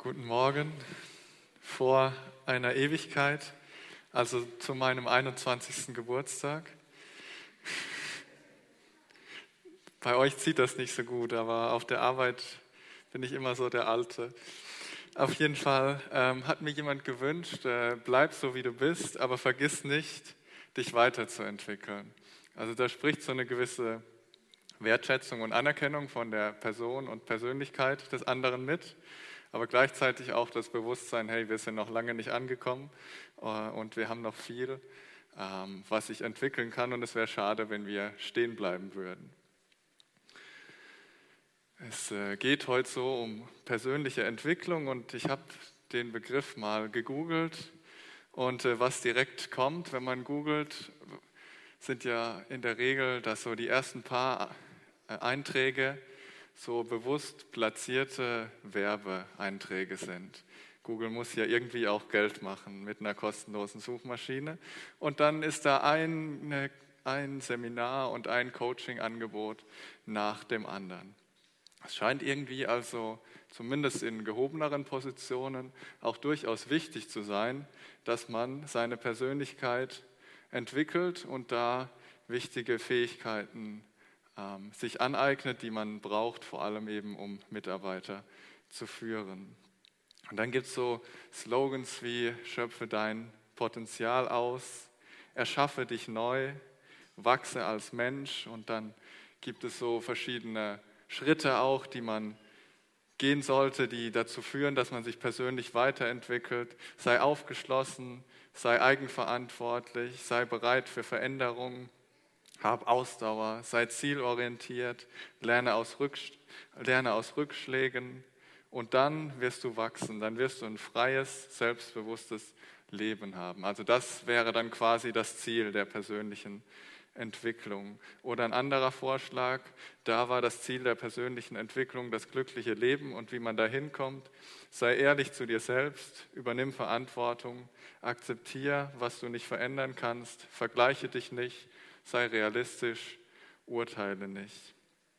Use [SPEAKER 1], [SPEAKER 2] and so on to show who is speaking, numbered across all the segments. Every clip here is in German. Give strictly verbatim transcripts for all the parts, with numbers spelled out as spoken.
[SPEAKER 1] Guten Morgen. Vor einer Ewigkeit, also zu meinem einundzwanzigsten Geburtstag. Bei euch zieht das nicht so gut, aber auf der Arbeit bin ich immer so der Alte. Auf jeden Fall ähm, hat mir jemand gewünscht, äh, bleib so wie du bist, aber vergiss nicht, dich weiterzuentwickeln. Also da spricht so eine gewisse Wertschätzung und Anerkennung von der Person und Persönlichkeit des anderen mit, aber gleichzeitig auch das Bewusstsein, hey, wir sind noch lange nicht angekommen äh, und wir haben noch viel, ähm, was sich entwickeln kann, und es wäre schade, wenn wir stehen bleiben würden. Es äh, geht heute so um persönliche Entwicklung, und ich habe den Begriff mal gegoogelt, und äh, was direkt kommt, wenn man googelt, sind ja in der Regel, dass so die ersten paar Einträge so bewusst platzierte Werbeeinträge sind. Google muss ja irgendwie auch Geld machen mit einer kostenlosen Suchmaschine. Und dann ist da ein, ein Seminar und ein Coaching-Angebot nach dem anderen. Es scheint irgendwie also, zumindest in gehobeneren Positionen, auch durchaus wichtig zu sein, dass man seine Persönlichkeit entwickelt und da wichtige Fähigkeiten ähm, sich aneignet, die man braucht, vor allem eben um Mitarbeiter zu führen. Und dann gibt es so Slogans wie schöpfe dein Potenzial aus, erschaffe dich neu, wachse als Mensch, und dann gibt es so verschiedene Schritte auch, die man gehen sollte, die dazu führen, dass man sich persönlich weiterentwickelt. Sei aufgeschlossen, sei eigenverantwortlich, sei bereit für Veränderungen, hab Ausdauer, sei zielorientiert, lerne aus, Rücksch- lerne aus Rückschlägen, und dann wirst du wachsen, dann wirst du ein freies, selbstbewusstes Leben haben. Also das wäre dann quasi das Ziel der persönlichen Entwicklung. Oder ein anderer Vorschlag, da war das Ziel der persönlichen Entwicklung das glückliche Leben, und wie man da hinkommt: sei ehrlich zu dir selbst, übernimm Verantwortung, akzeptiere, was du nicht verändern kannst, vergleiche dich nicht, sei realistisch, urteile nicht.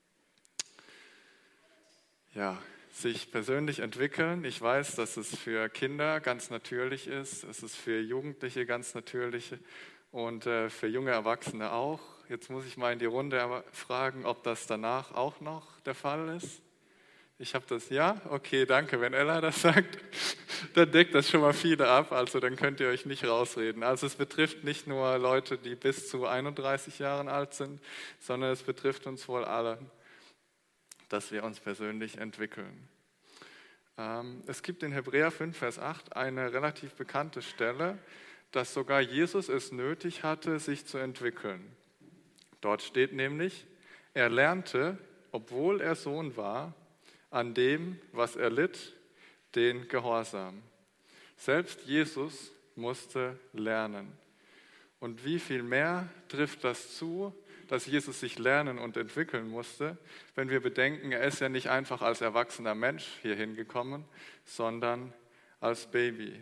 [SPEAKER 1] Ja, sich persönlich entwickeln. Ich weiß, dass es für Kinder ganz natürlich ist, es ist für Jugendliche ganz natürlich und äh, für junge Erwachsene auch. Jetzt muss ich mal in die Runde fragen, ob das danach auch noch der Fall ist. Ich habe das, ja? Okay, danke. Wenn Ella das sagt, dann deckt das schon mal viele ab, also dann könnt ihr euch nicht rausreden. Also es betrifft nicht nur Leute, die bis zu einunddreißig Jahren alt sind, sondern es betrifft uns wohl alle, dass wir uns persönlich entwickeln. Ähm, es gibt in Hebräer fünf, Vers acht eine relativ bekannte Stelle, dass sogar Jesus es nötig hatte, sich zu entwickeln. Dort steht nämlich, er lernte, obwohl er Sohn war, an dem, was er litt, den Gehorsam. Selbst Jesus musste lernen. Und wie viel mehr trifft das zu, dass Jesus sich lernen und entwickeln musste, wenn wir bedenken, er ist ja nicht einfach als erwachsener Mensch hier hingekommen, sondern als Baby.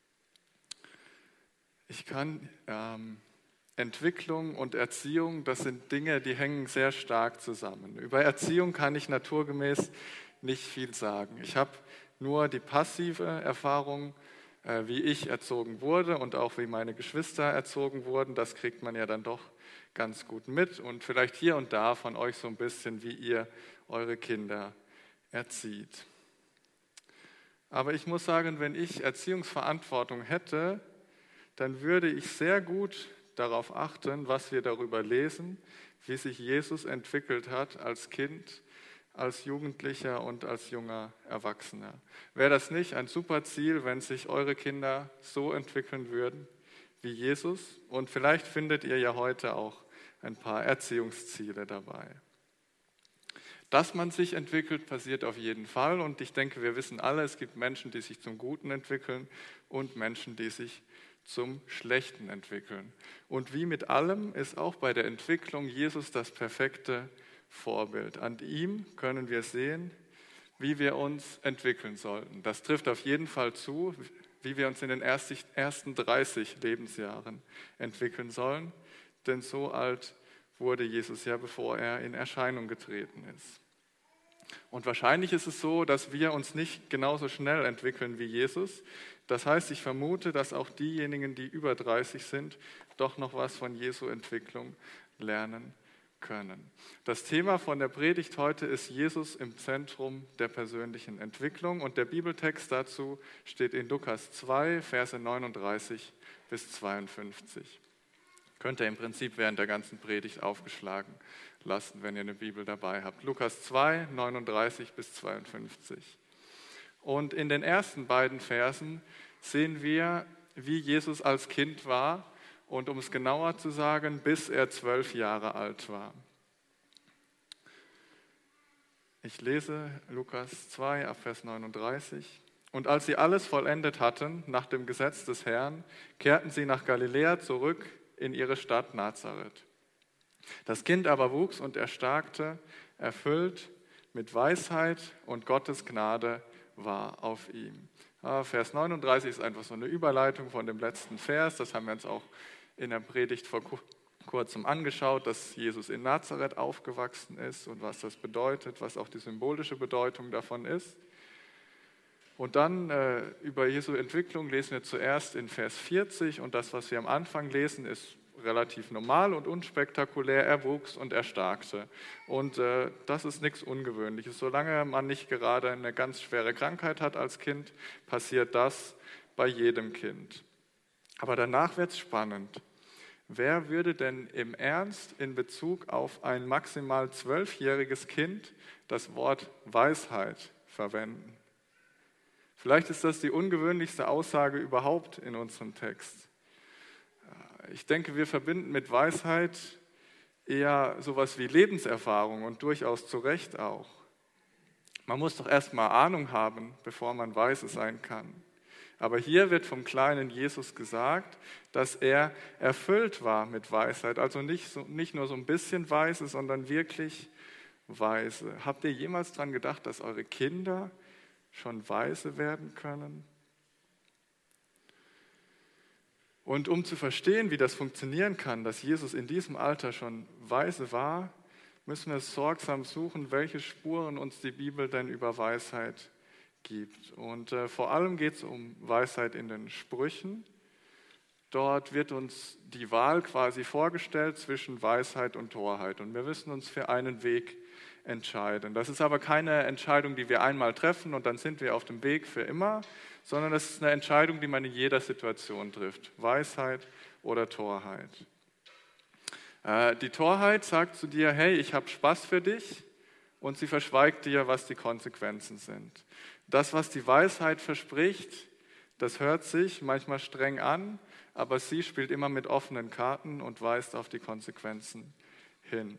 [SPEAKER 1] Ich kann ähm, Entwicklung und Erziehung, das sind Dinge, die hängen sehr stark zusammen. Über Erziehung kann ich naturgemäß nicht viel sagen. Ich habe nur die passive Erfahrung, äh, wie ich erzogen wurde und auch wie meine Geschwister erzogen wurden. Das kriegt man ja dann doch ganz gut mit, und vielleicht hier und da von euch so ein bisschen, wie ihr eure Kinder erzieht. Aber ich muss sagen, wenn ich Erziehungsverantwortung hätte, dann würde ich sehr gut darauf achten, was wir darüber lesen, wie sich Jesus entwickelt hat als Kind, als Jugendlicher und als junger Erwachsener. Wäre das nicht ein super Ziel, wenn sich eure Kinder so entwickeln würden wie Jesus? Und vielleicht findet ihr ja heute auch ein paar Erziehungsziele dabei. Dass man sich entwickelt, passiert auf jeden Fall, und ich denke, wir wissen alle, es gibt Menschen, die sich zum Guten entwickeln und Menschen, die sich zum Schlechten entwickeln. Und wie mit allem ist auch bei der Entwicklung Jesus das perfekte Vorbild. An ihm können wir sehen, wie wir uns entwickeln sollten. Das trifft auf jeden Fall zu, wie wir uns in den ersten dreißig Lebensjahren entwickeln sollen. Denn so alt wurde Jesus ja, bevor er in Erscheinung getreten ist. Und wahrscheinlich ist es so, dass wir uns nicht genauso schnell entwickeln wie Jesus. Das heißt, ich vermute, dass auch diejenigen, die über dreißig sind, doch noch was von Jesu Entwicklung lernen können. Das Thema von der Predigt heute ist Jesus im Zentrum der persönlichen Entwicklung und der Bibeltext dazu steht in Lukas zwei, Verse neununddreißig bis zweiundfünfzig. Könnt ihr im Prinzip während der ganzen Predigt aufgeschlagen lassen, wenn ihr eine Bibel dabei habt. Lukas zwei, neununddreißig bis zweiundfünfzig. Und in den ersten beiden Versen sehen wir, wie Jesus als Kind war und um es genauer zu sagen, bis er zwölf Jahre alt war. Ich lese Lukas zwei, ab Vers neununddreißig. Und als sie alles vollendet hatten, nach dem Gesetz des Herrn, kehrten sie nach Galiläa zurück in ihre Stadt Nazareth. Das Kind aber wuchs und erstarkte, erfüllt mit Weisheit und Gottes Gnade war auf ihm. Ja, Vers neununddreißig ist einfach so eine Überleitung von dem letzten Vers. Das haben wir uns auch in der Predigt vor kurzem angeschaut, dass Jesus in Nazareth aufgewachsen ist und was das bedeutet, was auch die symbolische Bedeutung davon ist. Und dann äh, über Jesu Entwicklung lesen wir zuerst in Vers vierzig und das, was wir am Anfang lesen, ist relativ normal und unspektakulär. Er wuchs und erstarkte. Und äh, das ist nichts Ungewöhnliches. Solange man nicht gerade eine ganz schwere Krankheit hat als Kind, passiert das bei jedem Kind. Aber danach wird es spannend. Wer würde denn im Ernst in Bezug auf ein maximal zwölfjähriges Kind das Wort Weisheit verwenden? Vielleicht ist das die ungewöhnlichste Aussage überhaupt in unserem Text. Ich denke, wir verbinden mit Weisheit eher sowas wie Lebenserfahrung und durchaus zu Recht auch. Man muss doch erst mal Ahnung haben, bevor man weise sein kann. Aber hier wird vom kleinen Jesus gesagt, dass er erfüllt war mit Weisheit. Also nicht, so, nicht nur so ein bisschen weise, sondern wirklich weise. Habt ihr jemals daran gedacht, dass eure Kinder schon weise werden können? Und um zu verstehen, wie das funktionieren kann, dass Jesus in diesem Alter schon weise war, müssen wir sorgsam suchen, welche Spuren uns die Bibel denn über Weisheit gibt. Und äh, vor allem geht es um Weisheit in den Sprüchen. Dort wird uns die Wahl quasi vorgestellt zwischen Weisheit und Torheit. Und wir müssen uns für einen Weg entscheiden. Das ist aber keine Entscheidung, die wir einmal treffen und dann sind wir auf dem Weg für immer, sondern das ist eine Entscheidung, die man in jeder Situation trifft. Weisheit oder Torheit. Äh, die Torheit sagt zu dir, hey, ich habe Spaß für dich und sie verschweigt dir, was die Konsequenzen sind. Das, was die Weisheit verspricht, das hört sich manchmal streng an, aber sie spielt immer mit offenen Karten und weist auf die Konsequenzen hin.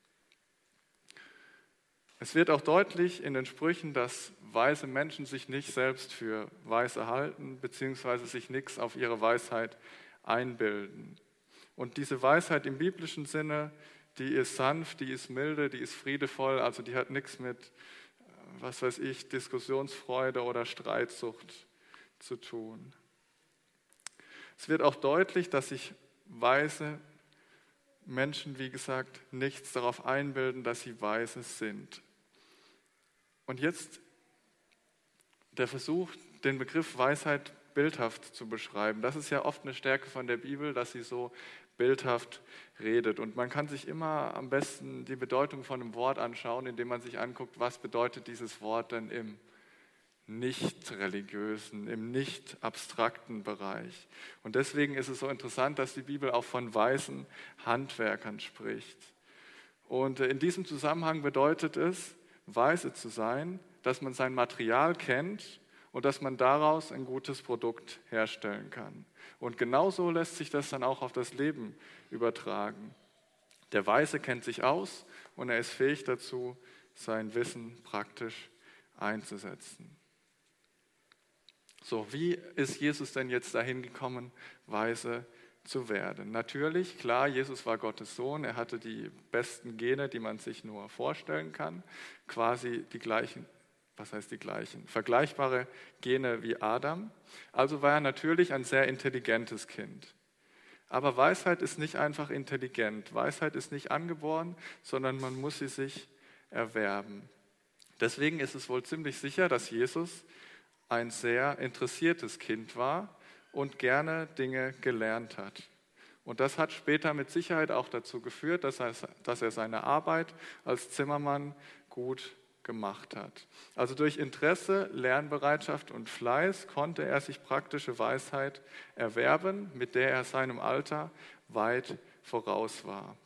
[SPEAKER 1] Es wird auch deutlich in den Sprüchen, dass weise Menschen sich nicht selbst für weise halten, beziehungsweise sich nichts auf ihre Weisheit einbilden. Und diese Weisheit im biblischen Sinne, die ist sanft, die ist milde, die ist friedevoll, also die hat nichts mit, was weiß ich, Diskussionsfreude oder Streitsucht zu tun. Es wird auch deutlich, dass sich weise Menschen, wie gesagt, nichts darauf einbilden, dass sie weise sind. Und jetzt der Versuch, den Begriff Weisheit bildhaft zu beschreiben. Das ist ja oft eine Stärke von der Bibel, dass sie so bildhaft redet. Und man kann sich immer am besten die Bedeutung von einem Wort anschauen, indem man sich anguckt, was bedeutet dieses Wort denn im nicht religiösen, im nicht abstrakten Bereich. Und deswegen ist es so interessant, dass die Bibel auch von weisen Handwerkern spricht. Und in diesem Zusammenhang bedeutet es, weise zu sein, dass man sein Material kennt und dass man daraus ein gutes Produkt herstellen kann. Und genauso lässt sich das dann auch auf das Leben übertragen. Der Weise kennt sich aus und er ist fähig dazu, sein Wissen praktisch einzusetzen. So, wie ist Jesus denn jetzt dahin gekommen, weise zu werden? Natürlich, klar, Jesus war Gottes Sohn, er hatte die besten Gene, die man sich nur vorstellen kann, quasi die gleichen, was heißt die gleichen, vergleichbare Gene wie Adam. Also war er natürlich ein sehr intelligentes Kind. Aber Weisheit ist nicht einfach intelligent, Weisheit ist nicht angeboren, sondern man muss sie sich erwerben. Deswegen ist es wohl ziemlich sicher, dass Jesus ein sehr interessiertes Kind war und gerne Dinge gelernt hat. Und das hat später mit Sicherheit auch dazu geführt, dass er, dass er seine Arbeit als Zimmermann gut gemacht hat. Also durch Interesse, Lernbereitschaft und Fleiß konnte er sich praktische Weisheit erwerben, mit der er seinem Alter weit voraus war.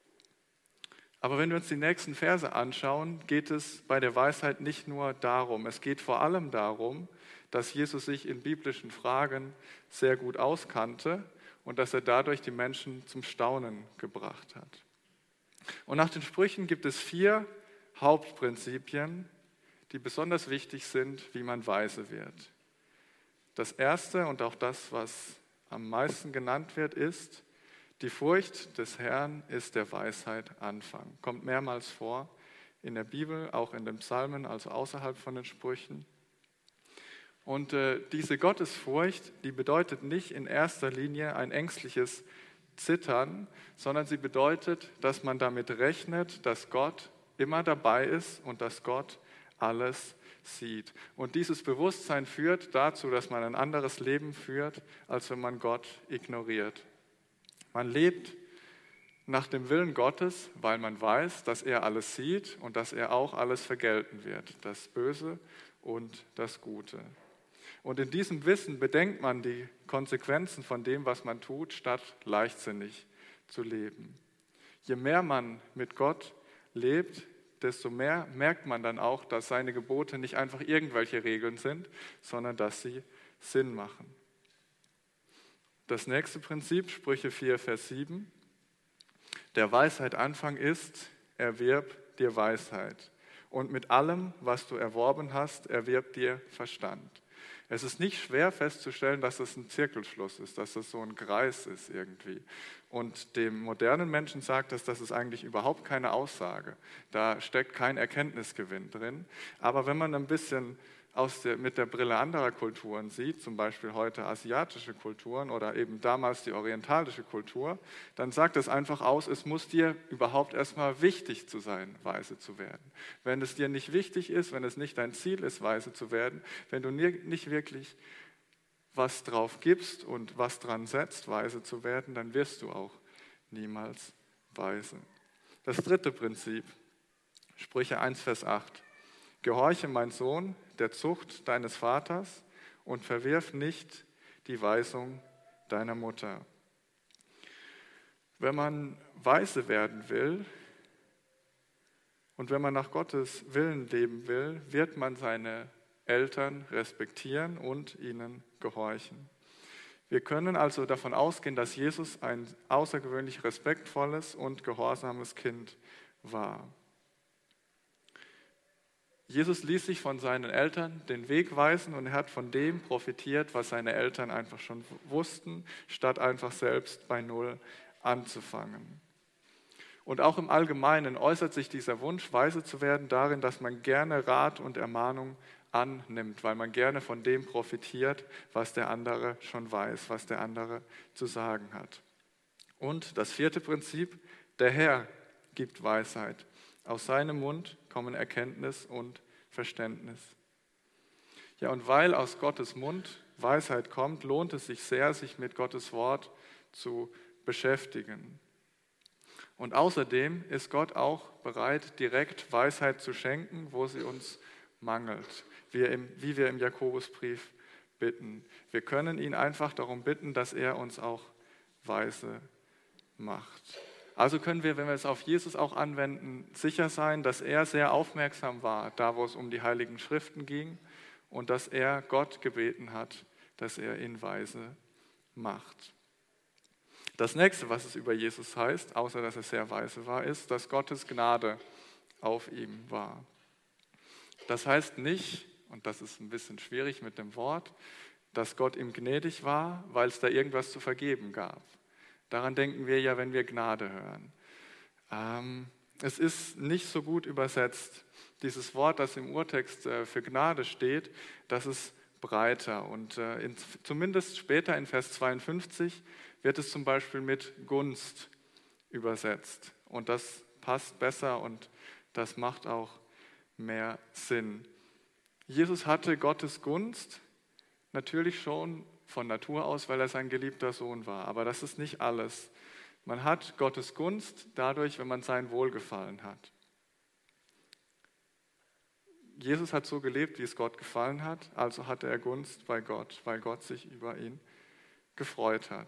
[SPEAKER 1] Aber wenn wir uns die nächsten Verse anschauen, geht es bei der Weisheit nicht nur darum. Es geht vor allem darum, dass Jesus sich in biblischen Fragen sehr gut auskannte und dass er dadurch die Menschen zum Staunen gebracht hat. Und nach den Sprüchen gibt es vier Hauptprinzipien, die besonders wichtig sind, wie man weise wird. Das erste und auch das, was am meisten genannt wird, ist: Die Furcht des Herrn ist der Weisheit Anfang. Kommt mehrmals vor in der Bibel, auch in den Psalmen, also außerhalb von den Sprüchen. Und äh, diese Gottesfurcht, die bedeutet nicht in erster Linie ein ängstliches Zittern, sondern sie bedeutet, dass man damit rechnet, dass Gott immer dabei ist und dass Gott alles sieht. Und dieses Bewusstsein führt dazu, dass man ein anderes Leben führt, als wenn man Gott ignoriert. Man lebt nach dem Willen Gottes, weil man weiß, dass er alles sieht und dass er auch alles vergelten wird, das Böse und das Gute. Und in diesem Wissen bedenkt man die Konsequenzen von dem, was man tut, statt leichtsinnig zu leben. Je mehr man mit Gott lebt, desto mehr merkt man dann auch, dass seine Gebote nicht einfach irgendwelche Regeln sind, sondern dass sie Sinn machen. Das nächste Prinzip, Sprüche vier, Vers sieben. Der Weisheit Anfang ist: Erwirb dir Weisheit. Und mit allem, was du erworben hast, erwirb dir Verstand. Es ist nicht schwer festzustellen, dass das ein Zirkelschluss ist, dass das so ein Kreis ist irgendwie. Und dem modernen Menschen sagt das, das ist eigentlich überhaupt keine Aussage. Da steckt kein Erkenntnisgewinn drin. Aber wenn man ein bisschen aus der, mit der Brille anderer Kulturen sieht, zum Beispiel heute asiatische Kulturen oder eben damals die orientalische Kultur, dann sagt es einfach aus, es muss dir überhaupt erstmal wichtig zu sein, weise zu werden. Wenn es dir nicht wichtig ist, wenn es nicht dein Ziel ist, weise zu werden, wenn du nicht wirklich was drauf gibst und was dran setzt, weise zu werden, dann wirst du auch niemals weise. Das dritte Prinzip, Sprüche eins, Vers acht. Gehorche, mein Sohn, der Zucht deines Vaters und verwirf nicht die Weisung deiner Mutter. Wenn man weise werden will und wenn man nach Gottes Willen leben will, wird man seine Eltern respektieren und ihnen gehorchen. Wir können also davon ausgehen, dass Jesus ein außergewöhnlich respektvolles und gehorsames Kind war. Jesus ließ sich von seinen Eltern den Weg weisen und er hat von dem profitiert, was seine Eltern einfach schon wussten, statt einfach selbst bei Null anzufangen. Und auch im Allgemeinen äußert sich dieser Wunsch, weise zu werden, darin, dass man gerne Rat und Ermahnung annimmt, weil man gerne von dem profitiert, was der andere schon weiß, was der andere zu sagen hat. Und das vierte Prinzip, der Herr gibt Weisheit. Aus seinem Mund kommen Erkenntnis und Verständnis. Ja, und weil aus Gottes Mund Weisheit kommt, lohnt es sich sehr, sich mit Gottes Wort zu beschäftigen. Und außerdem ist Gott auch bereit, direkt Weisheit zu schenken, wo sie uns mangelt, wie, im, wie wir im Jakobusbrief bitten. Wir können ihn einfach darum bitten, dass er uns auch weise macht. Also können wir, wenn wir es auf Jesus auch anwenden, sicher sein, dass er sehr aufmerksam war, da wo es um die Heiligen Schriften ging und dass er Gott gebeten hat, dass er ihn weise macht. Das nächste, was es über Jesus heißt, außer dass er sehr weise war, ist, dass Gottes Gnade auf ihm war. Das heißt nicht, und das ist ein bisschen schwierig mit dem Wort, dass Gott ihm gnädig war, weil es da irgendwas zu vergeben gab. Daran denken wir ja, wenn wir Gnade hören. Ähm, es ist nicht so gut übersetzt. Dieses Wort, das im Urtext äh, für Gnade steht, das ist breiter. Und äh, in, zumindest später in Vers zweiundfünfzig wird es zum Beispiel mit Gunst übersetzt. Und das passt besser und das macht auch mehr Sinn. Jesus hatte Gottes Gunst natürlich schon von Natur aus, weil er sein geliebter Sohn war. Aber das ist nicht alles. Man hat Gottes Gunst dadurch, wenn man sein Wohlgefallen hat. Jesus hat so gelebt, wie es Gott gefallen hat, also hatte er Gunst bei Gott, weil Gott sich über ihn gefreut hat.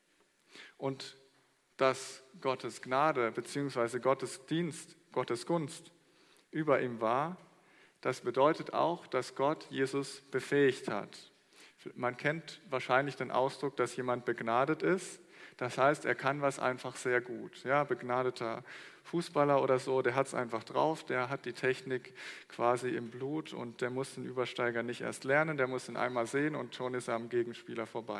[SPEAKER 1] Und dass Gottes Gnade bzw. Gottes Dienst, Gottes Gunst über ihm war, das bedeutet auch, dass Gott Jesus befähigt hat. Man kennt wahrscheinlich den Ausdruck, dass jemand begnadet ist. Das heißt, er kann was einfach sehr gut. Ja, begnadeter Fußballer oder so, der hat es einfach drauf, der hat die Technik quasi im Blut und der muss den Übersteiger nicht erst lernen, der muss ihn einmal sehen und schon ist er am Gegenspieler vorbei.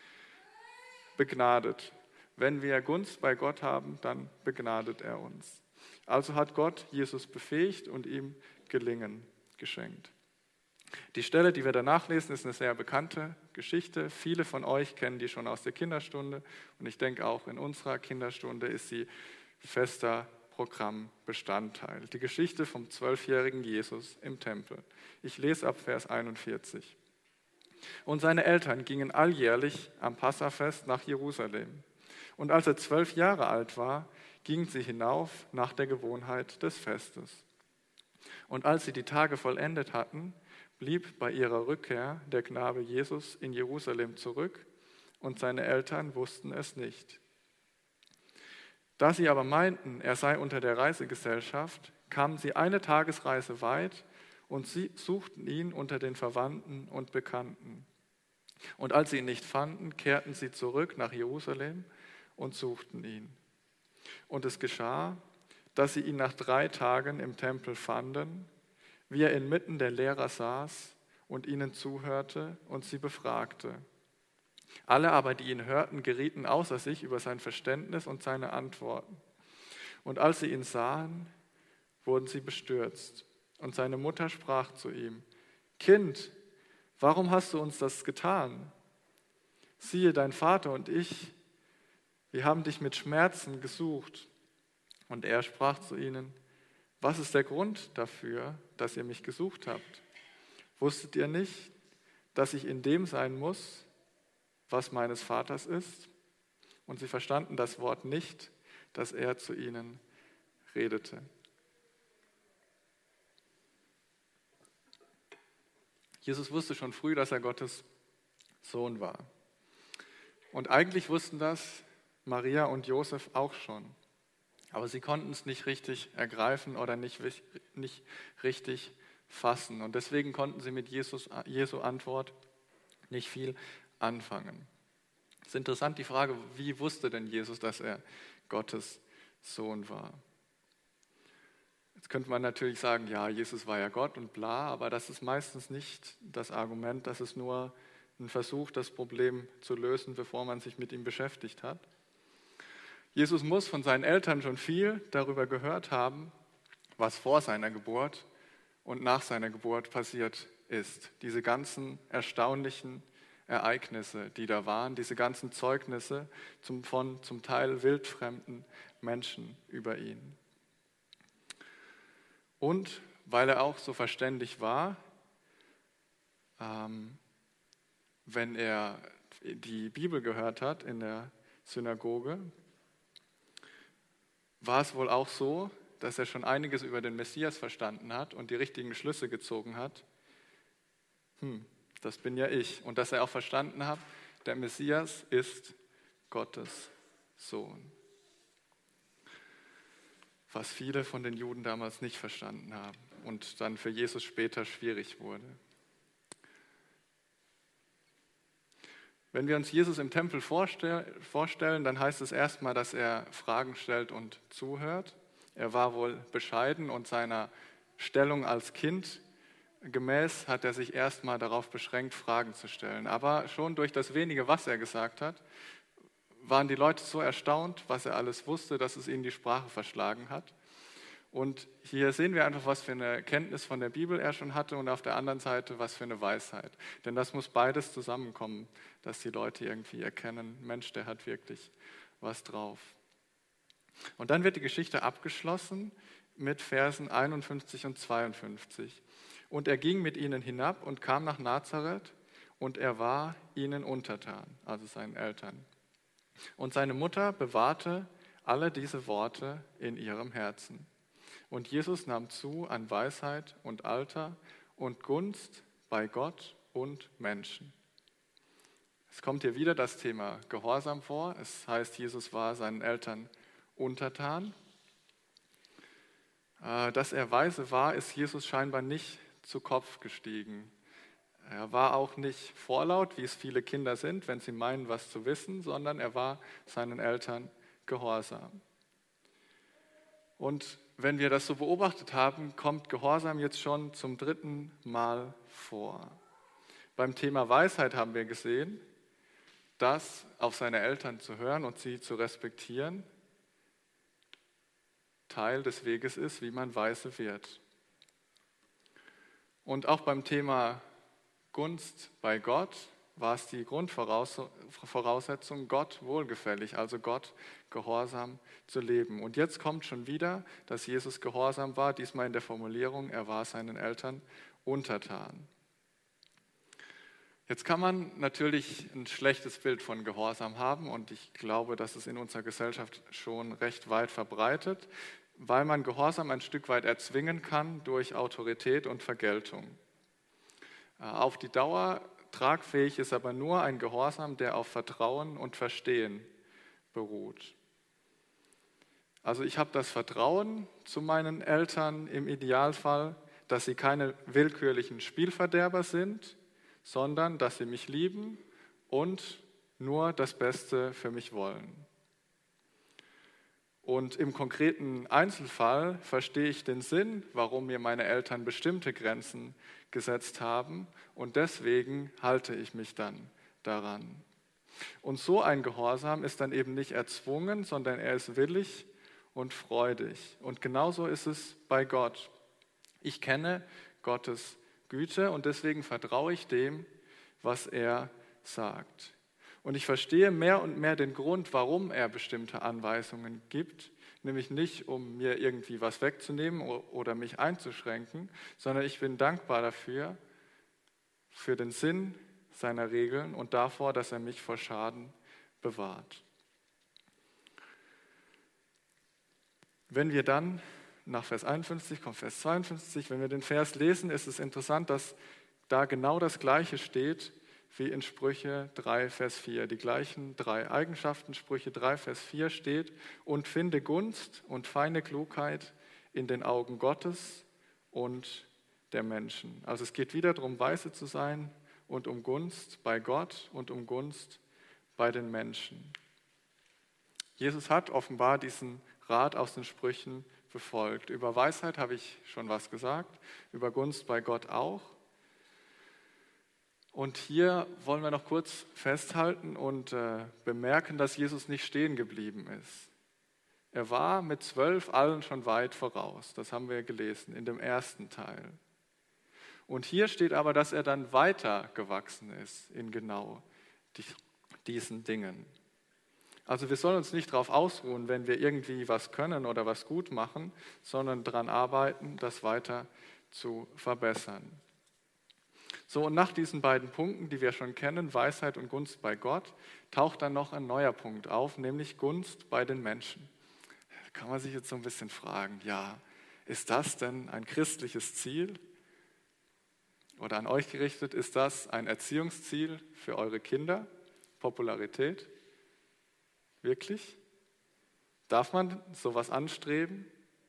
[SPEAKER 1] Begnadet. Wenn wir Gunst bei Gott haben, dann begnadet er uns. Also hat Gott Jesus befähigt und ihm Gelingen geschenkt. Die Stelle, die wir danach lesen, ist eine sehr bekannte Geschichte. Viele von euch kennen die schon aus der Kinderstunde und ich denke auch in unserer Kinderstunde ist sie fester Programmbestandteil. Die Geschichte vom zwölfjährigen Jesus im Tempel. Ich lese ab Vers einundvierzig. Und seine Eltern gingen alljährlich am Passafest nach Jerusalem. Und als er zwölf Jahre alt war, gingen sie hinauf nach der Gewohnheit des Festes. Und als sie die Tage vollendet hatten, blieb bei ihrer Rückkehr der Knabe Jesus in Jerusalem zurück und seine Eltern wussten es nicht. Da sie aber meinten, er sei unter der Reisegesellschaft, kamen sie eine Tagesreise weit und sie suchten ihn unter den Verwandten und Bekannten. Und als sie ihn nicht fanden, kehrten sie zurück nach Jerusalem und suchten ihn. Und es geschah, dass sie ihn nach drei Tagen im Tempel fanden, wie er inmitten der Lehrer saß und ihnen zuhörte und sie befragte. Alle aber, die ihn hörten, gerieten außer sich über sein Verständnis und seine Antworten. Und als sie ihn sahen, wurden sie bestürzt. Und seine Mutter sprach zu ihm: Kind, warum hast du uns das getan? Siehe, dein Vater und ich, wir haben dich mit Schmerzen gesucht. Und er sprach zu ihnen: Was ist der Grund dafür, dass ihr mich gesucht habt? Wusstet ihr nicht, dass ich in dem sein muss, was meines Vaters ist? Und sie verstanden das Wort nicht, das er zu ihnen redete. Jesus wusste schon früh, dass er Gottes Sohn war. Und eigentlich wussten das Maria und Josef auch schon. Aber sie konnten es nicht richtig ergreifen oder nicht, nicht richtig fassen. Und deswegen konnten sie mit Jesus, Jesu Antwort nicht viel anfangen. Es ist interessant die Frage, wie wusste denn Jesus, dass er Gottes Sohn war? Jetzt könnte man natürlich sagen, ja, Jesus war ja Gott und bla, aber das ist meistens nicht das Argument, das ist nur ein Versuch, das Problem zu lösen, bevor man sich mit ihm beschäftigt hat. Jesus muss von seinen Eltern schon viel darüber gehört haben, was vor seiner Geburt und nach seiner Geburt passiert ist. Diese ganzen erstaunlichen Ereignisse, die da waren, diese ganzen Zeugnisse zum, von zum Teil wildfremden Menschen über ihn. Und weil er auch so verständig war, ähm, wenn er die Bibel gehört hat in der Synagoge, war es wohl auch so, dass er schon einiges über den Messias verstanden hat und die richtigen Schlüsse gezogen hat. Hm, das bin ja ich. Und dass er auch verstanden hat, der Messias ist Gottes Sohn. Was viele von den Juden damals nicht verstanden haben und dann für Jesus später schwierig wurde. Wenn wir uns Jesus im Tempel vorstellen, dann heißt es erstmal, dass er Fragen stellt und zuhört. Er war wohl bescheiden und seiner Stellung als Kind gemäß hat er sich erstmal darauf beschränkt, Fragen zu stellen. Aber schon durch das wenige, was er gesagt hat, waren die Leute so erstaunt, was er alles wusste, dass es ihnen die Sprache verschlagen hat. Und hier sehen wir einfach, was für eine Kenntnis von der Bibel er schon hatte und auf der anderen Seite, was für eine Weisheit. Denn das muss beides zusammenkommen, dass die Leute irgendwie erkennen, Mensch, der hat wirklich was drauf. Und dann wird die Geschichte abgeschlossen mit Versen einundfünfzig und zweiundfünfzig. Und er ging mit ihnen hinab und kam nach Nazareth, und er war ihnen untertan, also seinen Eltern. Und seine Mutter bewahrte alle diese Worte in ihrem Herzen. Und Jesus nahm zu an Weisheit und Alter und Gunst bei Gott und Menschen. Es kommt hier wieder das Thema Gehorsam vor. Es heißt, Jesus war seinen Eltern untertan. Dass er weise war, ist Jesus scheinbar nicht zu Kopf gestiegen. Er war auch nicht vorlaut, wie es viele Kinder sind, wenn sie meinen, was zu wissen, sondern er war seinen Eltern gehorsam. Und wenn wir das so beobachtet haben, kommt Gehorsam jetzt schon zum dritten Mal vor. Beim Thema Weisheit haben wir gesehen, dass auf seine Eltern zu hören und sie zu respektieren Teil des Weges ist, wie man weise wird. Und auch beim Thema Gunst bei Gott war es die Grundvoraussetzung, Gott wohlgefällig, also Gott gehorsam zu leben. Und jetzt kommt schon wieder, dass Jesus gehorsam war, diesmal in der Formulierung, er war seinen Eltern untertan. Jetzt kann man natürlich ein schlechtes Bild von Gehorsam haben und ich glaube, dass es in unserer Gesellschaft schon recht weit verbreitet, weil man Gehorsam ein Stück weit erzwingen kann durch Autorität und Vergeltung. Auf die Dauer tragfähig ist aber nur ein Gehorsam, der auf Vertrauen und Verstehen beruht. Also ich habe das Vertrauen zu meinen Eltern im Idealfall, dass sie keine willkürlichen Spielverderber sind, sondern dass sie mich lieben und nur das Beste für mich wollen. Und im konkreten Einzelfall verstehe ich den Sinn, warum mir meine Eltern bestimmte Grenzen gesetzt haben und deswegen halte ich mich dann daran. Und so ein Gehorsam ist dann eben nicht erzwungen, sondern er ist willig und freudig. Und genauso ist es bei Gott. Ich kenne Gottes Güte und deswegen vertraue ich dem, was er sagt. Und ich verstehe mehr und mehr den Grund, warum er bestimmte Anweisungen gibt, nämlich nicht, um mir irgendwie was wegzunehmen oder mich einzuschränken, sondern ich bin dankbar dafür, für den Sinn seiner Regeln und davor, dass er mich vor Schaden bewahrt. Wenn wir dann nach Vers einundfünfzig kommt Vers zweiundfünfzig, wenn wir den Vers lesen, ist es interessant, dass da genau das Gleiche steht wie in Sprüche drei, Vers vier. Die gleichen drei Eigenschaften. Sprüche drei, Vers vier steht: Und finde Gunst und feine Klugheit in den Augen Gottes und der Menschen. Also es geht wieder darum, weise zu sein und um Gunst bei Gott und um Gunst bei den Menschen. Jesus hat offenbar diesen Rat aus den Sprüchen befolgt. Über Weisheit habe ich schon was gesagt, über Gunst bei Gott auch. Und hier wollen wir noch kurz festhalten und äh, bemerken, dass Jesus nicht stehen geblieben ist. Er war mit zwölf allen schon weit voraus. Das haben wir gelesen in dem ersten Teil. Und hier steht aber, dass er dann weiter gewachsen ist in genau die, diesen Dingen. Also wir sollen uns nicht darauf ausruhen, wenn wir irgendwie was können oder was gut machen, sondern daran arbeiten, das weiter zu verbessern. So, und nach diesen beiden Punkten, die wir schon kennen, Weisheit und Gunst bei Gott, taucht dann noch ein neuer Punkt auf, nämlich Gunst bei den Menschen. Da kann man sich jetzt so ein bisschen fragen, ja, ist das denn ein christliches Ziel? Oder an euch gerichtet, ist das ein Erziehungsziel für eure Kinder? Popularität? Wirklich? Darf man sowas anstreben?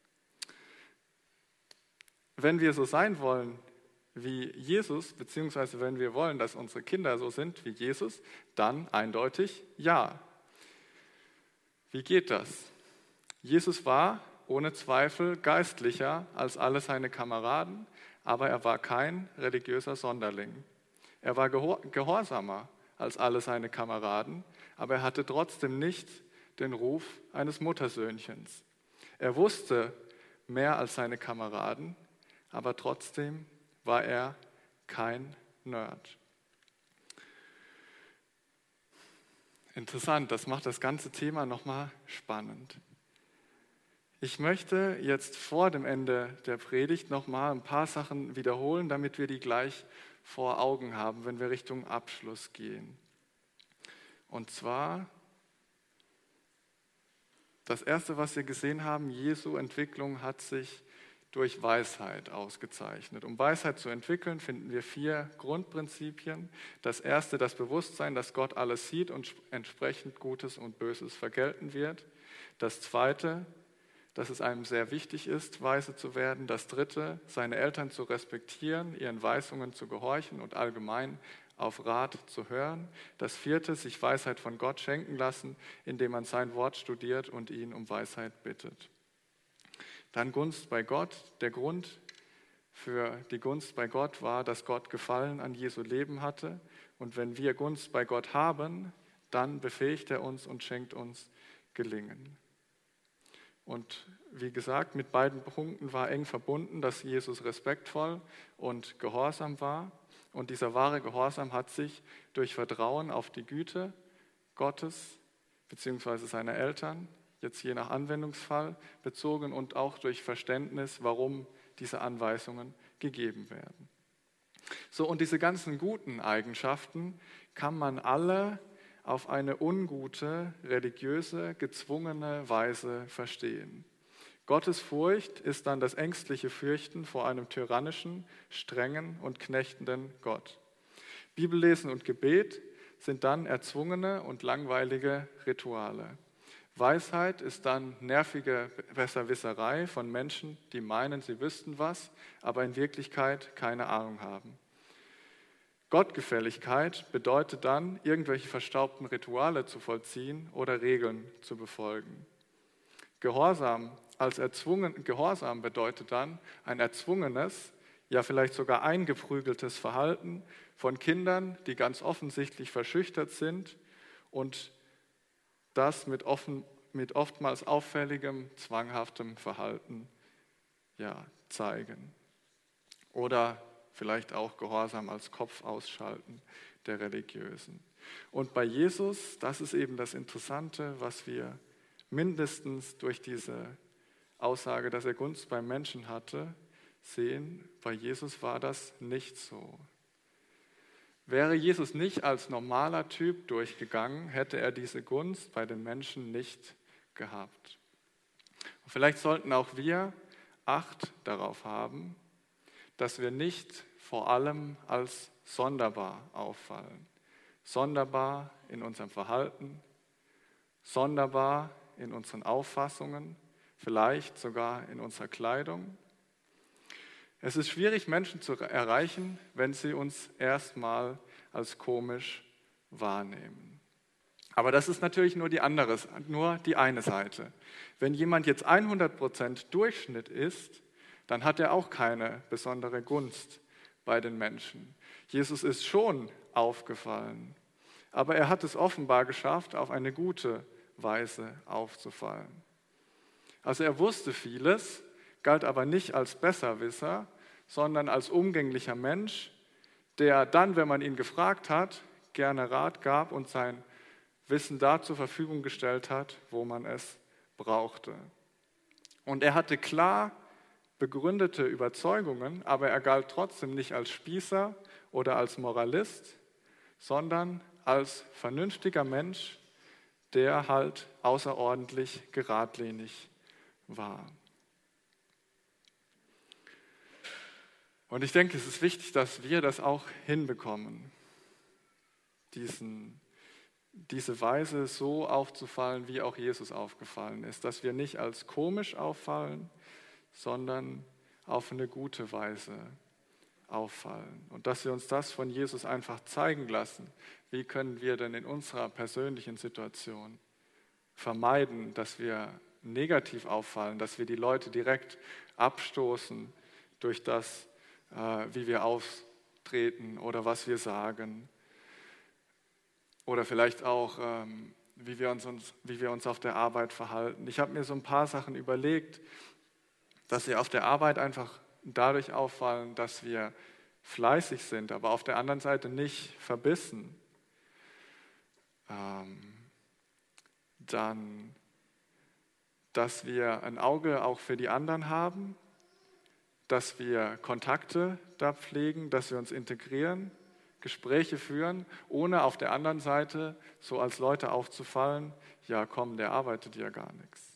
[SPEAKER 1] Wenn wir so sein wollen wie Jesus, beziehungsweise wenn wir wollen, dass unsere Kinder so sind wie Jesus, dann eindeutig ja. Wie geht das? Jesus war ohne Zweifel geistlicher als alle seine Kameraden, aber er war kein religiöser Sonderling. Er war gehorsamer als alle seine Kameraden, aber er hatte trotzdem nicht den Ruf eines Muttersöhnchens. Er wusste mehr als seine Kameraden, aber trotzdem war er kein Nerd. Interessant, das macht das ganze Thema nochmal spannend. Ich möchte jetzt vor dem Ende der Predigt nochmal ein paar Sachen wiederholen, damit wir die gleich vor Augen haben, wenn wir Richtung Abschluss gehen. Und zwar, das Erste, was wir gesehen haben, Jesu Entwicklung hat sich durch Weisheit ausgezeichnet. Um Weisheit zu entwickeln, finden wir vier Grundprinzipien. Das erste, das Bewusstsein, dass Gott alles sieht und entsprechend Gutes und Böses vergelten wird. Das zweite, dass es einem sehr wichtig ist, weise zu werden. Das dritte, seine Eltern zu respektieren, ihren Weisungen zu gehorchen und allgemein auf Rat zu hören. Das vierte, sich Weisheit von Gott schenken lassen, indem man sein Wort studiert und ihn um Weisheit bittet. Dann Gunst bei Gott. Der Grund für die Gunst bei Gott war, dass Gott Gefallen an Jesu Leben hatte. Und wenn wir Gunst bei Gott haben, dann befähigt er uns und schenkt uns Gelingen. Und wie gesagt, mit beiden Punkten war eng verbunden, dass Jesus respektvoll und gehorsam war. Und dieser wahre Gehorsam hat sich durch Vertrauen auf die Güte Gottes bzw. seiner Eltern, jetzt je nach Anwendungsfall, bezogen und auch durch Verständnis, warum diese Anweisungen gegeben werden. So, und diese ganzen guten Eigenschaften kann man alle auf eine ungute, religiöse, gezwungene Weise verstehen. Gottes Furcht ist dann das ängstliche Fürchten vor einem tyrannischen, strengen und knechtenden Gott. Bibellesen und Gebet sind dann erzwungene und langweilige Rituale. Weisheit ist dann nervige Besserwisserei von Menschen, die meinen, sie wüssten was, aber in Wirklichkeit keine Ahnung haben. Gottgefälligkeit bedeutet dann, irgendwelche verstaubten Rituale zu vollziehen oder Regeln zu befolgen. Gehorsam als erzwungen, Gehorsam bedeutet dann ein erzwungenes, ja vielleicht sogar eingeprügeltes Verhalten von Kindern, die ganz offensichtlich verschüchtert sind und das mit, offen, mit oftmals auffälligem, zwanghaftem Verhalten ja, zeigen. Oder vielleicht auch Gehorsam als Kopf ausschalten der Religiösen. Und bei Jesus, das ist eben das Interessante, was wir mindestens durch diese Aussage, dass er Gunst beim Menschen hatte, sehen, bei Jesus war das nicht so. Wäre Jesus nicht als normaler Typ durchgegangen, hätte er diese Gunst bei den Menschen nicht gehabt. Und vielleicht sollten auch wir Acht darauf haben, dass wir nicht vor allem als sonderbar auffallen. Sonderbar in unserem Verhalten, sonderbar in unseren Auffassungen, vielleicht sogar in unserer Kleidung. Es ist schwierig, Menschen zu erreichen, wenn sie uns erstmal als komisch wahrnehmen. Aber das ist natürlich nur die andere, nur die eine Seite. Wenn jemand jetzt hundert Prozent Durchschnitt ist, dann hat er auch keine besondere Gunst bei den Menschen. Jesus ist schon aufgefallen, aber er hat es offenbar geschafft, auf eine gute Weise aufzufallen. Also er wusste vieles, galt aber nicht als Besserwisser, sondern als umgänglicher Mensch, der dann, wenn man ihn gefragt hat, gerne Rat gab und sein Wissen da zur Verfügung gestellt hat, wo man es brauchte. Und er hatte klar begründete Überzeugungen, aber er galt trotzdem nicht als Spießer oder als Moralist, sondern als vernünftiger Mensch, der halt außerordentlich geradlinig war. Und ich denke, es ist wichtig, dass wir das auch hinbekommen, diesen, diese Weise so aufzufallen, wie auch Jesus aufgefallen ist, dass wir nicht als komisch auffallen, sondern auf eine gute Weise auffallen. Und dass wir uns das von Jesus einfach zeigen lassen. Wie können wir denn in unserer persönlichen Situation vermeiden, dass wir negativ auffallen, dass wir die Leute direkt abstoßen durch das, wie wir auftreten oder was wir sagen. Oder vielleicht auch, wie wir uns, wie wir uns auf der Arbeit verhalten. Ich habe mir so ein paar Sachen überlegt, dass wir auf der Arbeit einfach dadurch auffallen, dass wir fleißig sind, aber auf der anderen Seite nicht verbissen. Ähm, dann, dass wir ein Auge auch für die anderen haben, dass wir Kontakte da pflegen, dass wir uns integrieren, Gespräche führen, ohne auf der anderen Seite so als Leute aufzufallen, ja komm, der arbeitet ja gar nichts.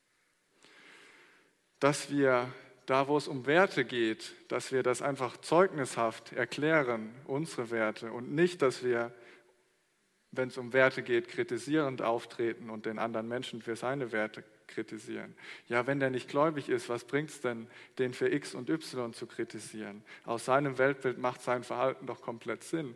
[SPEAKER 1] Dass wir da, wo es um Werte geht, dass wir das einfach zeugnishaft erklären, unsere Werte, und nicht, dass wir, wenn es um Werte geht, kritisierend auftreten und den anderen Menschen für seine Werte kritisieren. Ja, wenn der nicht gläubig ist, was bringt es denn, den für X und Y zu kritisieren? Aus seinem Weltbild macht sein Verhalten doch komplett Sinn.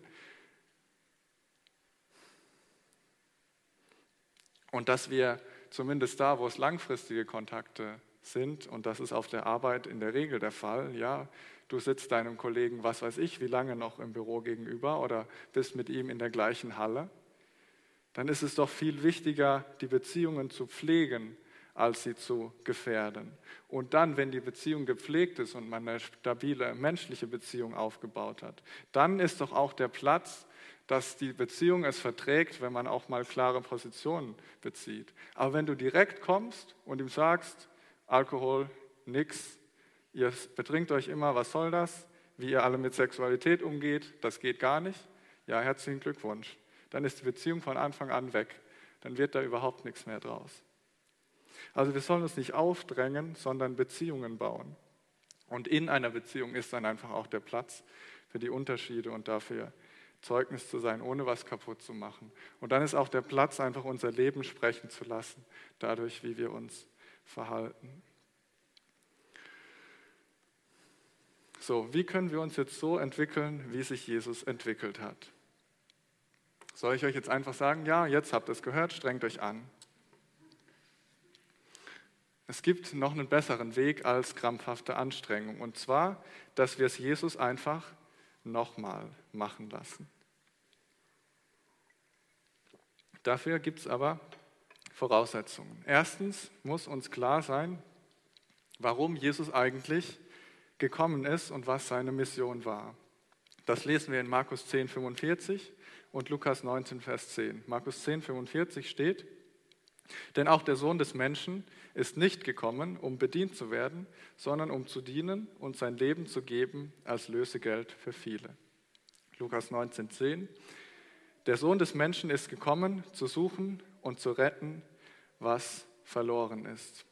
[SPEAKER 1] Und dass wir zumindest da, wo es langfristige Kontakte sind, und das ist auf der Arbeit in der Regel der Fall, ja, du sitzt deinem Kollegen, was weiß ich, wie lange noch im Büro gegenüber oder bist mit ihm in der gleichen Halle, dann ist es doch viel wichtiger, die Beziehungen zu pflegen, als sie zu gefährden. Und dann, wenn die Beziehung gepflegt ist und man eine stabile menschliche Beziehung aufgebaut hat, dann ist doch auch der Platz, dass die Beziehung es verträgt, wenn man auch mal klare Positionen bezieht. Aber wenn du direkt kommst und ihm sagst, Alkohol, nix, ihr betrinkt euch immer, was soll das? Wie ihr alle mit Sexualität umgeht, das geht gar nicht. Ja, herzlichen Glückwunsch. Dann ist die Beziehung von Anfang an weg. Dann wird da überhaupt nichts mehr draus. Also wir sollen uns nicht aufdrängen, sondern Beziehungen bauen. Und in einer Beziehung ist dann einfach auch der Platz für die Unterschiede und dafür Zeugnis zu sein, ohne was kaputt zu machen. Und dann ist auch der Platz, einfach unser Leben sprechen zu lassen, dadurch, wie wir uns verhalten. So, wie können wir uns jetzt so entwickeln, wie sich Jesus entwickelt hat? Soll ich euch jetzt einfach sagen, ja, jetzt habt ihr es gehört, strengt euch an. Es gibt noch einen besseren Weg als krampfhafte Anstrengung, und zwar, dass wir es Jesus einfach nochmal machen lassen. Dafür gibt es aber Voraussetzungen. Erstens muss uns klar sein, warum Jesus eigentlich gekommen ist und was seine Mission war. Das lesen wir in Markus zehn, fünfundvierzig und Lukas neunzehn, Vers zehn. Markus zehn, fünfundvierzig steht: Denn auch der Sohn des Menschen ist nicht gekommen, um bedient zu werden, sondern um zu dienen und sein Leben zu geben als Lösegeld für viele. Lukas neunzehn, zehn. Der Sohn des Menschen ist gekommen, zu suchen und zu retten, was verloren ist.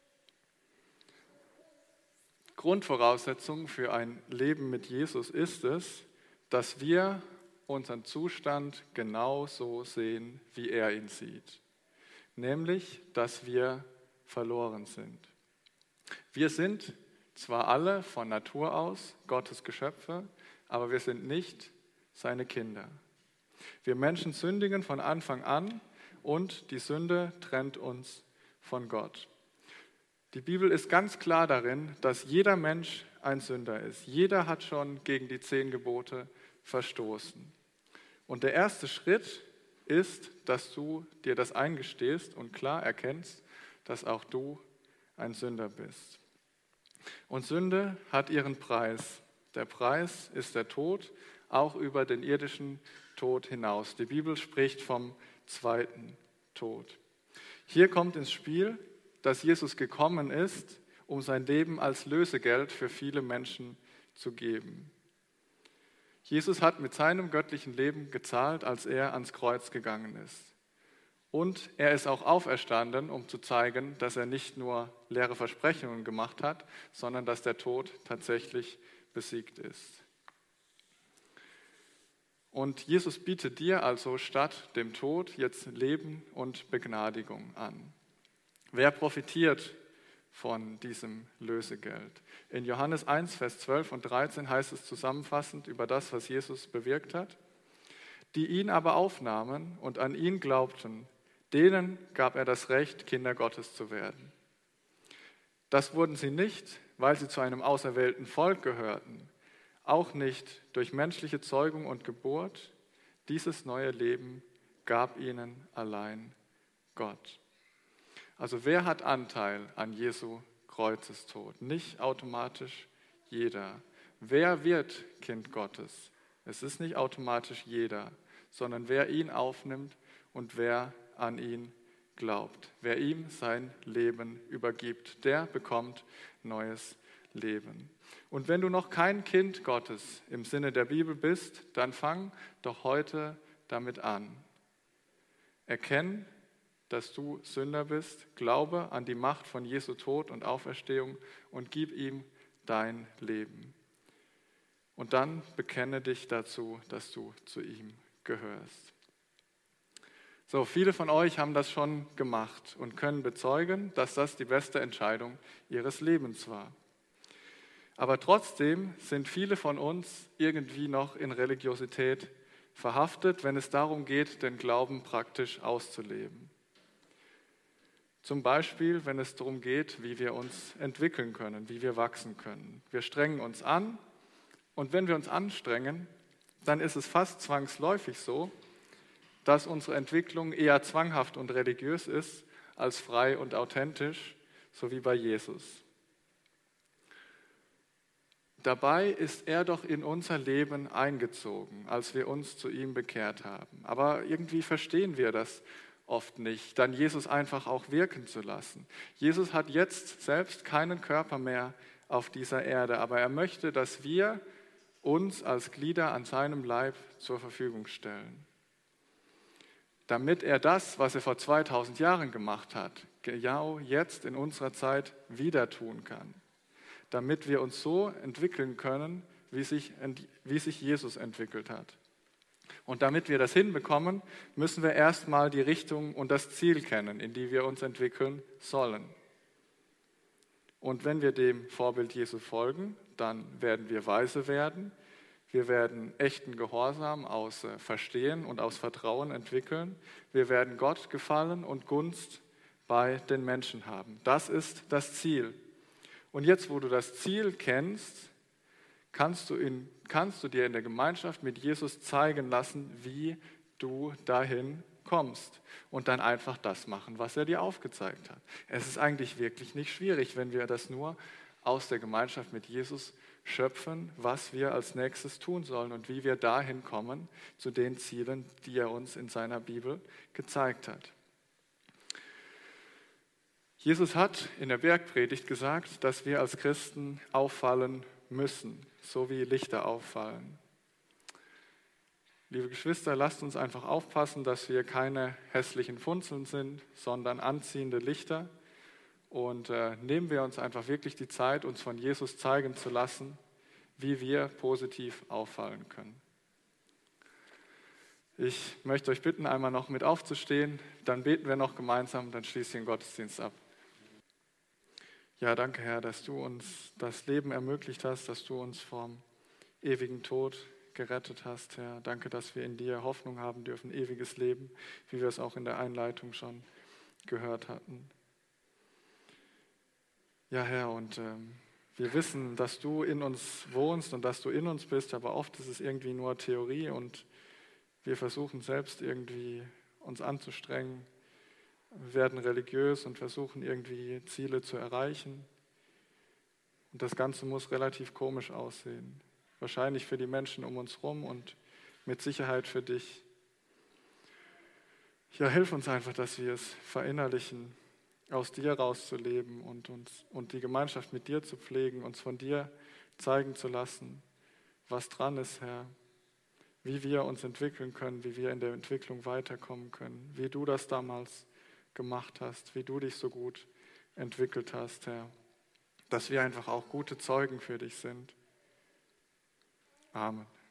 [SPEAKER 1] Grundvoraussetzung für ein Leben mit Jesus ist es, dass wir unseren Zustand genauso sehen, wie er ihn sieht. Nämlich, dass wir verloren sind. Wir sind zwar alle von Natur aus Gottes Geschöpfe, aber wir sind nicht seine Kinder. Wir Menschen sündigen von Anfang an und die Sünde trennt uns von Gott. Die Bibel ist ganz klar darin, dass jeder Mensch ein Sünder ist. Jeder hat schon gegen die zehn Gebote verstoßen. Und der erste Schritt ist, dass du dir das eingestehst und klar erkennst, dass auch du ein Sünder bist. Und Sünde hat ihren Preis. Der Preis ist der Tod, auch über den irdischen Tod hinaus. Die Bibel spricht vom zweiten Tod. Hier kommt ins Spiel, dass Jesus gekommen ist, um sein Leben als Lösegeld für viele Menschen zu geben. Jesus hat mit seinem göttlichen Leben gezahlt, als er ans Kreuz gegangen ist. Und er ist auch auferstanden, um zu zeigen, dass er nicht nur leere Versprechungen gemacht hat, sondern dass der Tod tatsächlich besiegt ist. Und Jesus bietet dir also statt dem Tod jetzt Leben und Begnadigung an. Wer profitiert von diesem Lösegeld? In Johannes eins, Vers zwölf und dreizehn heißt es zusammenfassend über das, was Jesus bewirkt hat: Die ihn aber aufnahmen und an ihn glaubten, denen gab er das Recht, Kinder Gottes zu werden. Das wurden sie nicht, weil sie zu einem auserwählten Volk gehörten, auch nicht durch menschliche Zeugung und Geburt. Dieses neue Leben gab ihnen allein Gott. Also wer hat Anteil an Jesu Kreuzestod? Nicht automatisch jeder. Wer wird Kind Gottes? Es ist nicht automatisch jeder, sondern wer ihn aufnimmt und wer an ihn glaubt. Wer ihm sein Leben übergibt, der bekommt neues Leben. Und wenn du noch kein Kind Gottes im Sinne der Bibel bist, dann fang doch heute damit an. Erkenn, dass du Sünder bist, glaube an die Macht von Jesu Tod und Auferstehung und gib ihm dein Leben. Und dann bekenne dich dazu, dass du zu ihm gehörst. So, viele von euch haben das schon gemacht und können bezeugen, dass das die beste Entscheidung ihres Lebens war. Aber trotzdem sind viele von uns irgendwie noch in Religiosität verhaftet, wenn es darum geht, den Glauben praktisch auszuleben. Zum Beispiel, wenn es darum geht, wie wir uns entwickeln können, wie wir wachsen können. Wir strengen uns an und wenn wir uns anstrengen, dann ist es fast zwangsläufig so, dass unsere Entwicklung eher zwanghaft und religiös ist als frei und authentisch, so wie bei Jesus. Dabei ist er doch in unser Leben eingezogen, als wir uns zu ihm bekehrt haben. Aber irgendwie verstehen wir das oft nicht, dann Jesus einfach auch wirken zu lassen. Jesus hat jetzt selbst keinen Körper mehr auf dieser Erde, aber er möchte, dass wir uns als Glieder an seinem Leib zur Verfügung stellen. Damit er das, was er vor zweitausend Jahren gemacht hat, genau jetzt in unserer Zeit wieder tun kann. Damit wir uns so entwickeln können, wie sich, wie sich Jesus entwickelt hat. Und damit wir das hinbekommen, müssen wir erstmal die Richtung und das Ziel kennen, in die wir uns entwickeln sollen. Und wenn wir dem Vorbild Jesu folgen, dann werden wir weise werden. Wir werden echten Gehorsam aus Verstehen und aus Vertrauen entwickeln. Wir werden Gott gefallen und Gunst bei den Menschen haben. Das ist das Ziel. Und jetzt, wo du das Ziel kennst, kannst du, in, kannst du dir in der Gemeinschaft mit Jesus zeigen lassen, wie du dahin kommst. Und dann einfach das machen, was er dir aufgezeigt hat. Es ist eigentlich wirklich nicht schwierig, wenn wir das nur aus der Gemeinschaft mit Jesus schöpfen, was wir als nächstes tun sollen und wie wir dahin kommen zu den Zielen, die er uns in seiner Bibel gezeigt hat. Jesus hat in der Bergpredigt gesagt, dass wir als Christen auffallen müssen, so wie Lichter auffallen. Liebe Geschwister, lasst uns einfach aufpassen, dass wir keine hässlichen Funzeln sind, sondern anziehende Lichter. Und äh, nehmen wir uns einfach wirklich die Zeit, uns von Jesus zeigen zu lassen, wie wir positiv auffallen können. Ich möchte euch bitten, einmal noch mit aufzustehen, dann beten wir noch gemeinsam, dann schließe ich den Gottesdienst ab. Ja, danke Herr, dass du uns das Leben ermöglicht hast, dass du uns vom ewigen Tod gerettet hast, Herr. Danke, dass wir in dir Hoffnung haben dürfen, ewiges Leben, wie wir es auch in der Einleitung schon gehört hatten. Ja, Herr, und ähm, wir wissen, dass du in uns wohnst und dass du in uns bist, aber oft ist es irgendwie nur Theorie und wir versuchen selbst irgendwie uns anzustrengen. Wir werden religiös und versuchen irgendwie Ziele zu erreichen. Und das Ganze muss relativ komisch aussehen. Wahrscheinlich für die Menschen um uns herum und mit Sicherheit für dich. Ja, hilf uns einfach, dass wir es verinnerlichen, aus dir rauszuleben und, uns, und die Gemeinschaft mit dir zu pflegen, uns von dir zeigen zu lassen, was dran ist, Herr. Wie wir uns entwickeln können, wie wir in der Entwicklung weiterkommen können, wie du das damals gemacht hast, wie du dich so gut entwickelt hast, Herr, dass wir einfach auch gute Zeugen für dich sind. Amen.